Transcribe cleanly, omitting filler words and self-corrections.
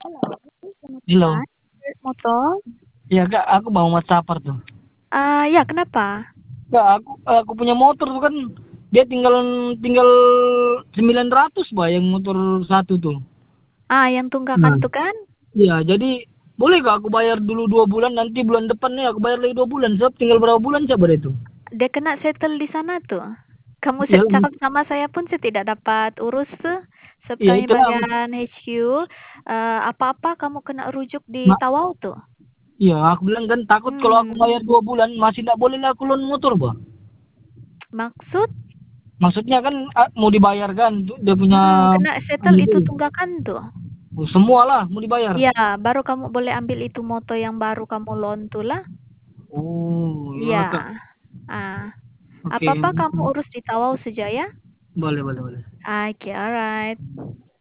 Halo, selamat Halo. siang. Motor? Iya Kak, aku bawa Mastafar tuh. Ya kenapa? Kak, aku punya motor tuh kan, dia tinggal 900 bah yang motor satu tuh. Yang tunggakan Nah, tuh kan? iya jadi boleh gak aku bayar dulu 2 bulan, nanti bulan depan nih aku bayar lagi 2 bulan, sebab tinggal berapa bulan coba itu. Dia kena settle di sana tuh. Kamu Iya, cakap sama saya pun saya tidak dapat urus tuh. iya Seperti itulah aku. bagian HQ, apa-apa kamu kena rujuk di Ma- Tawau tuh. iya aku bilang kan takut kalau aku Hmm, bayar 2 bulan masih tidak boleh lah aku loan motor bah. maksud? Maksudnya kan mau dibayar kan, tuh dia punya Kena settle anu itu tuh. tunggakan tuh. Semua lah mau dibayar. Ya, baru kamu boleh ambil itu motor yang baru kamu loan tuh lah. Oh, Ya, ya Kak. Oke, apa-apa kamu urus di Tawau saja ya. boleh boleh boleh. Okay, alright.